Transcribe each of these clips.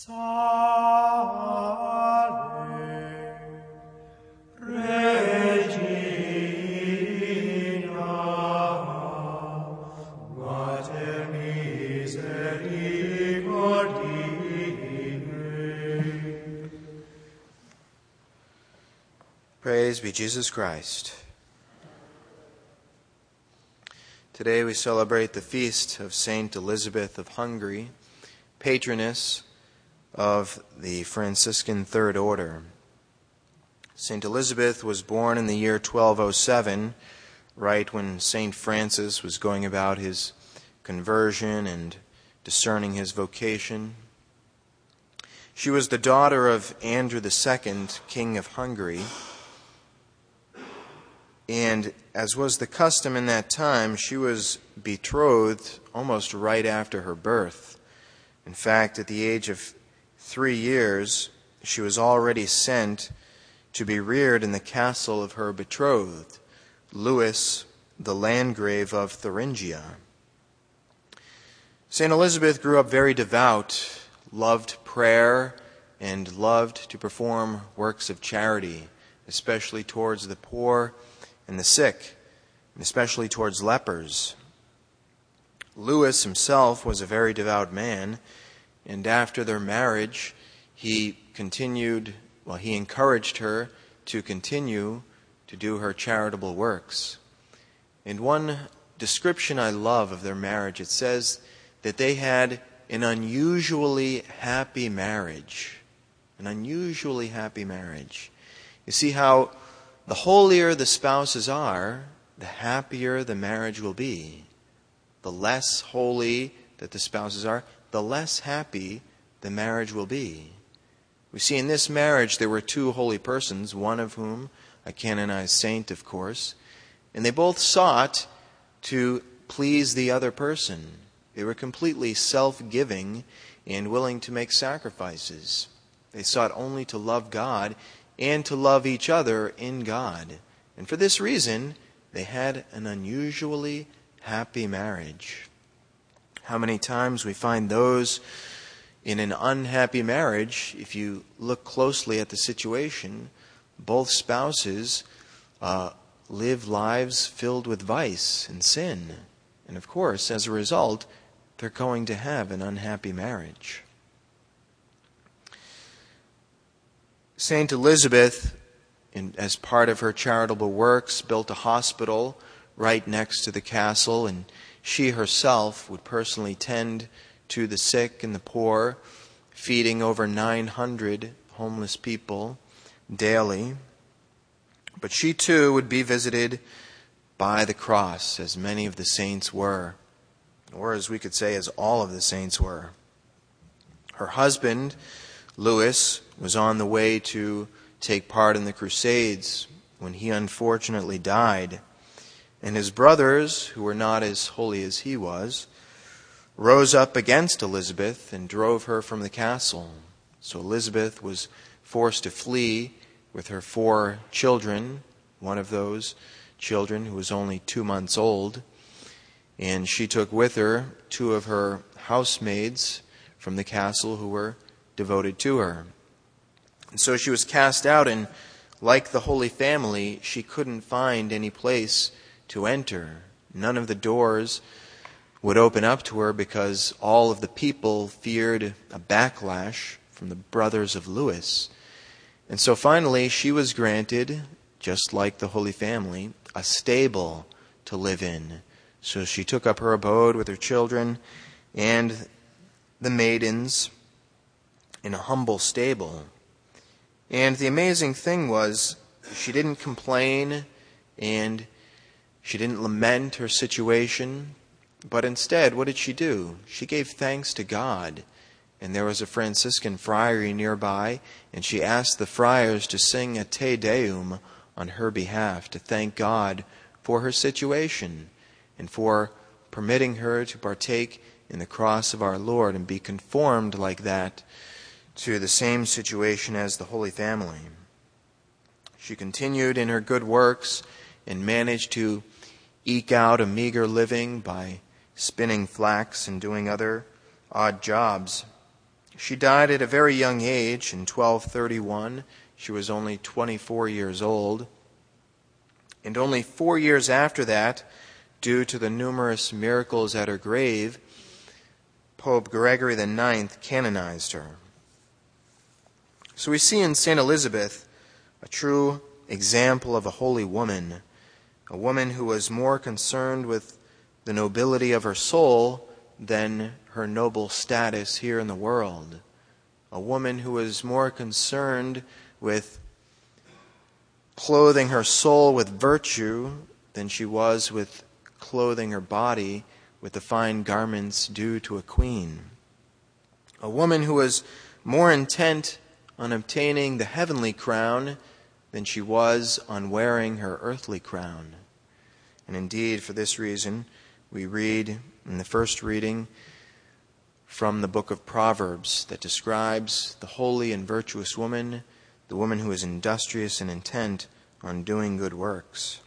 Praise be Jesus Christ. Today we celebrate the feast of Saint Elizabeth of Hungary, patroness of the Franciscan Third Order. Saint Elizabeth was born in the year 1207, right when Saint Francis was going about his conversion and discerning his vocation. She was the daughter of Andrew II, King of Hungary. And as was the custom in that time, she was betrothed almost right after her birth. In fact, at the age of 3 years, she was already sent to be reared in the castle of her betrothed, Louis, the Landgrave of Thuringia. St. Elizabeth grew up very devout, loved prayer, and loved to perform works of charity, especially towards the poor and the sick, and especially towards lepers. Louis himself was a very devout man, and after their marriage, he encouraged her to continue to do her charitable works. In one description I love of their marriage, it says that they had an unusually happy marriage. An unusually happy marriage. You see how the holier the spouses are, the happier the marriage will be. The less holy that the spouses are, the less happy the marriage will be. We see in this marriage there were 2 holy persons, one of whom a canonized saint, of course, and they both sought to please the other person. They were completely self-giving and willing to make sacrifices. They sought only to love God and to love each other in God. And for this reason, they had an unusually happy marriage. How many times we find those in an unhappy marriage, if you look closely at the situation, both spouses live lives filled with vice and sin. And of course, as a result, they're going to have an unhappy marriage. Saint Elizabeth, as part of her charitable works, built a hospital right next to the castle, and she herself would personally tend to the sick and the poor, feeding over 900 homeless people daily. But she too would be visited by the cross, as many of the saints were, or as we could say, as all of the saints were. Her husband, Louis, was on the way to take part in the Crusades when he unfortunately died. And his brothers, who were not as holy as he was, rose up against Elizabeth and drove her from the castle. So Elizabeth was forced to flee with her 4 children, one of those children who was only 2 months old. And she took with her 2 of her housemaids from the castle who were devoted to her. And so she was cast out, and like the Holy Family, she couldn't find any place to enter. None of the doors would open up to her because all of the people feared a backlash from the brothers of Louis. And so finally she was granted, just like the Holy Family, a stable to live in. So she took up her abode with her children and the maidens in a humble stable. And the amazing thing was, she didn't complain and she didn't lament her situation, but instead, what did she do? She gave thanks to God. And there was a Franciscan friary nearby, and she asked the friars to sing a Te Deum on her behalf, to thank God for her situation and for permitting her to partake in the cross of our Lord and be conformed like that to the same situation as the Holy Family. She continued in her good works and managed to eke out a meager living by spinning flax and doing other odd jobs. She died at a very young age in 1231. She was only 24 years old. And only 4 years after that, due to the numerous miracles at her grave, Pope Gregory IX canonized her. So we see in St. Elizabeth a true example of a holy woman, a woman who was more concerned with the nobility of her soul than her noble status here in the world, a woman who was more concerned with clothing her soul with virtue than she was with clothing her body with the fine garments due to a queen, a woman who was more intent on obtaining the heavenly crown than she was on wearing her earthly crown. And indeed, for this reason, we read in the first reading from the book of Proverbs that describes the holy and virtuous woman, the woman who is industrious and intent on doing good works.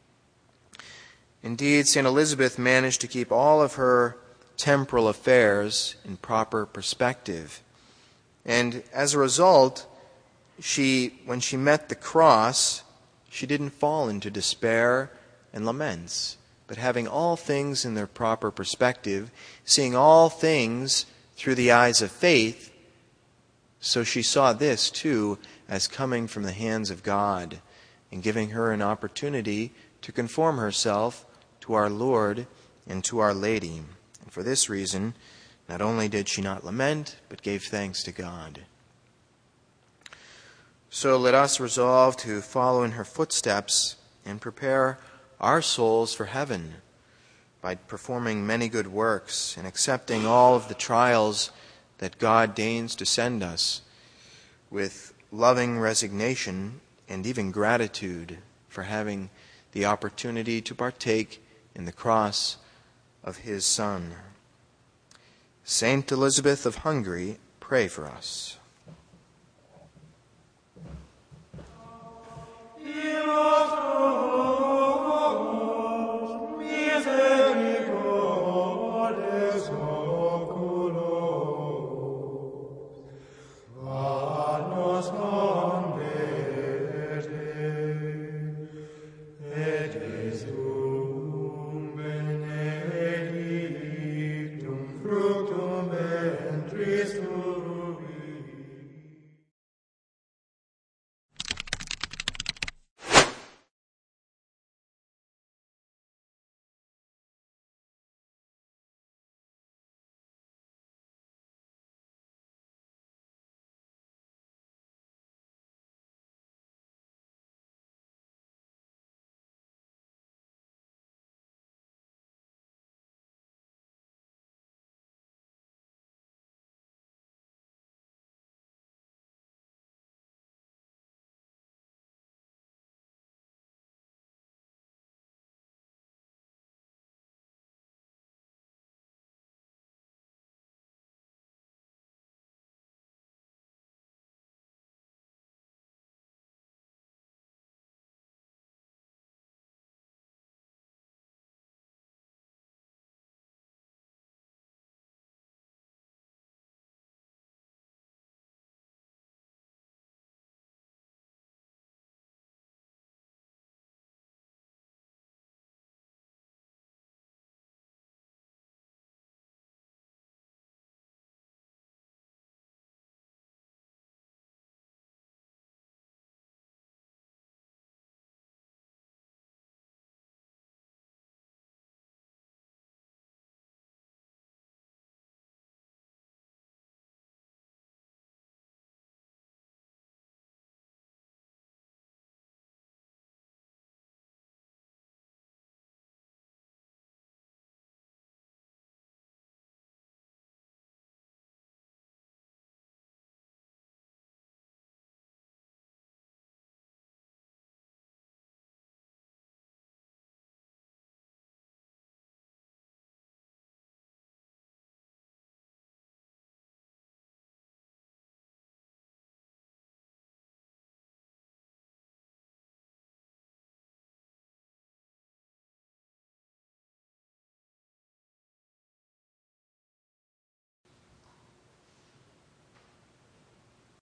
Indeed, St. Elizabeth managed to keep all of her temporal affairs in proper perspective. And as a result, when she met the cross, she didn't fall into despair and laments, but having all things in their proper perspective, seeing all things through the eyes of faith, so she saw this too as coming from the hands of God and giving her an opportunity to conform herself to our Lord and to Our Lady. And for this reason, not only did she not lament, but gave thanks to God. So let us resolve to follow in her footsteps and prepare our souls for heaven by performing many good works and accepting all of the trials that God deigns to send us with loving resignation and even gratitude for having the opportunity to partake in the cross of His Son. Saint Elizabeth of Hungary, pray for us.